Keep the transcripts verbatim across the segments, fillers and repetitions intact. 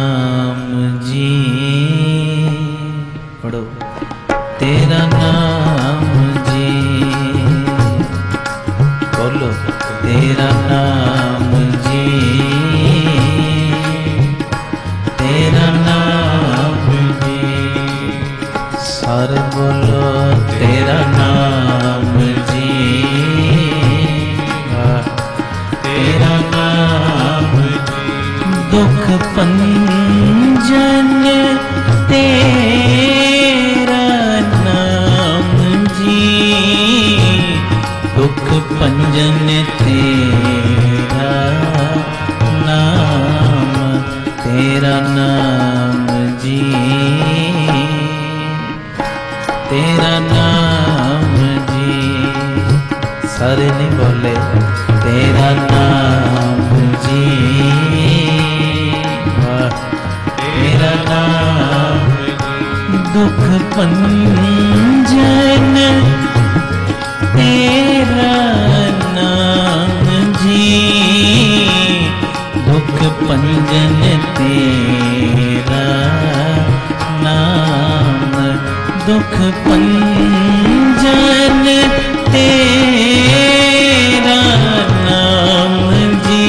नाम जी, पढ़ो तेरा नाम जी, बोलो तेरा नाम जी, तेरा नाम जी, सारे बोलो तेरा नाम जी, तेरा नाम जी, दुख पंजन तेरा नाम जी, दुख पंजन तेरा नाम, तेरा नाम जी, तेरा नाम जी, सारे नहीं बोले तेरा नाम जी, तेरा नाम दुख पंजन तेरा नाम जी, दुख पंजन तेरा नाम, दुख पंजन तेरा नाम जी,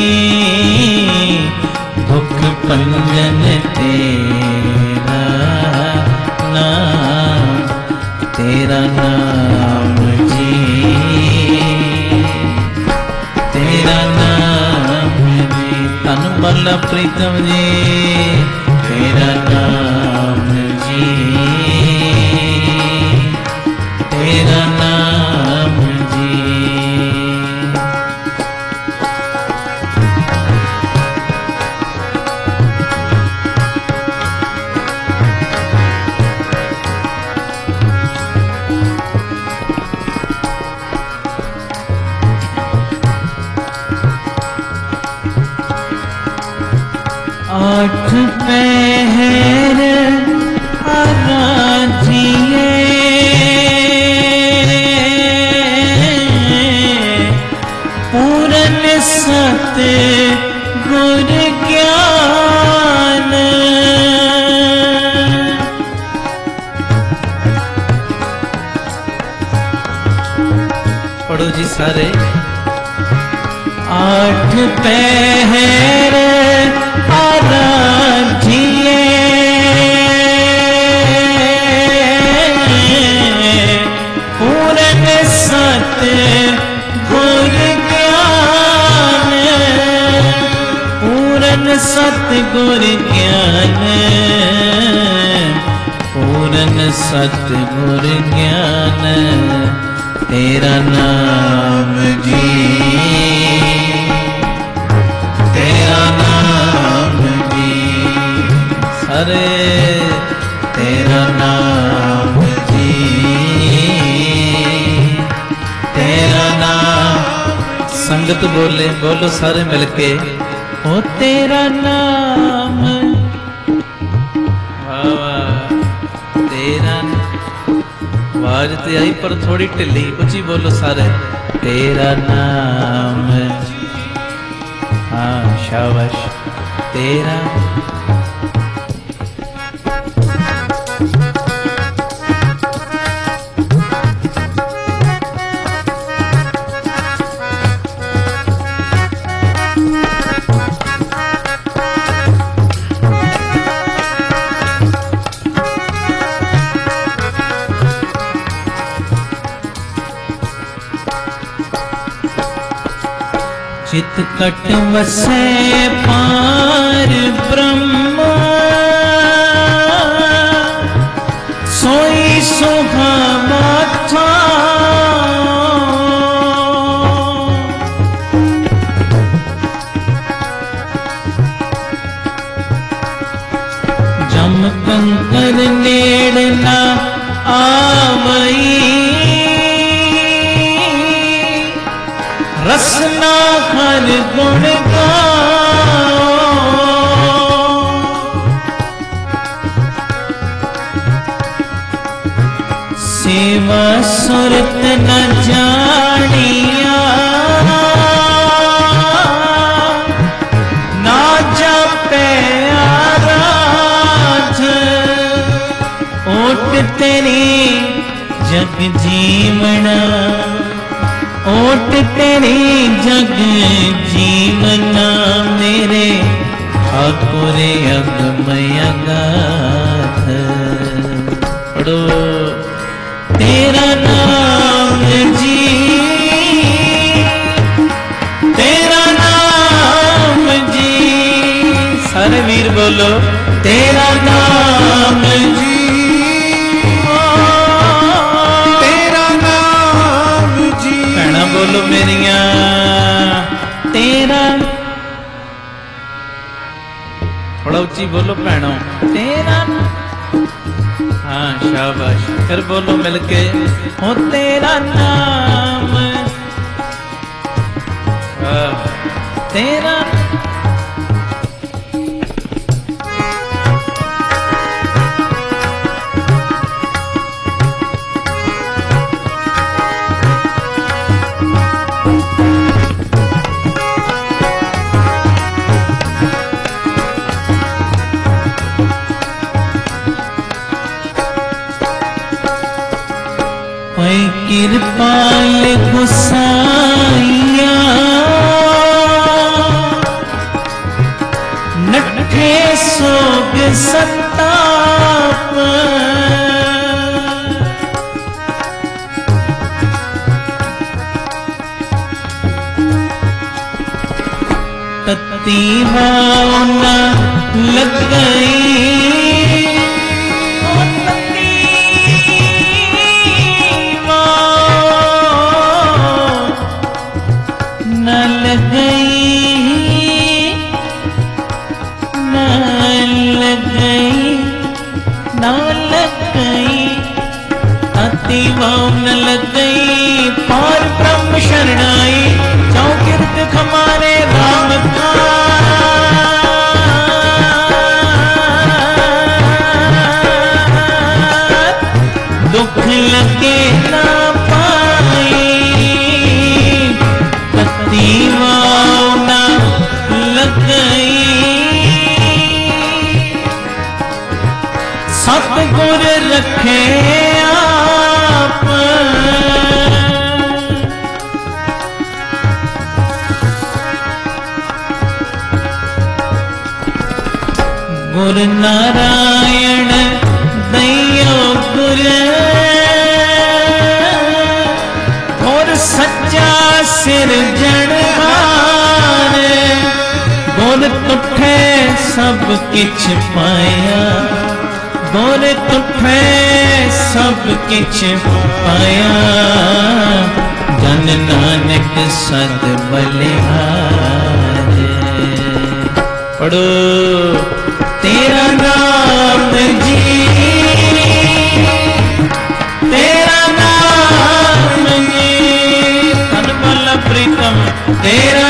दुख पंजन तेरा नाम, तेरा नाम जी, तेरा नाम जी, तन बल्ला प्रीतम जी, तेरा नाम जी, तेरा नाम जी, आठ पहर आराधिए, पूरन सत गुर ज्ञान, पढ़ो जी सारे, आठ पहर आराधिए, पूरन सत गुर ज्ञान, पूरन सत गुर ज्ञान, पूरन सत गुर ज्ञान, तेरा नाम जी, तेरा नाम जी, सारे तेरा नाम जी, तेरा नाम, संगत बोले, बोलो सारे मिलके, ओ तेरा नाम, वाह वाह, तेरा आवाज ते आई पर थोड़ी ढिली, उची बोलो सारे, तेरा नाम, हाँ शाबाश, तेरा चित कट वसे पार ब्रह्म, सोई सुहावा था, जम कंकर नेड़ ना आवई, रसना हर गुण गाओ, सेवा सुरत न जानिया, ना जपे आरा, एक जीवना ओट तेरे जग जीवना मेरे ठाकुर अगमय अगाध। पढ़ो तेरा नाम जी, तेरा नाम जी, सारे वीर बोलो तेरा नाम जी, तेरा नाम जी। भैणा बोलो मेरिया तेरा, थोड़ा उच्ची बोलो भैणों तेरा। हाँ शाबाश, फिर बोलो मिलके हो तेरा नाम, तेरा कृपाल गुसाइया नठे सोग संताप, तत्ती वाव न लग गई, न लग गई पार ब्रह्म शरणाई, चौकिर्त खमारे राम का। दुख लगे ना पाई, पतिवाओ न लग गई, सतगुर रखे गुर नारायण दयो गुर, और सच्चा सिरजनहार, गुर तुठे सब किछ पाया, गुर तुठे सब किछ पाया, जन नानक सद बलिहार। पढ़ो तेरा नाम जी, तेरा नाम जी, तन बल प्रीतम तेरा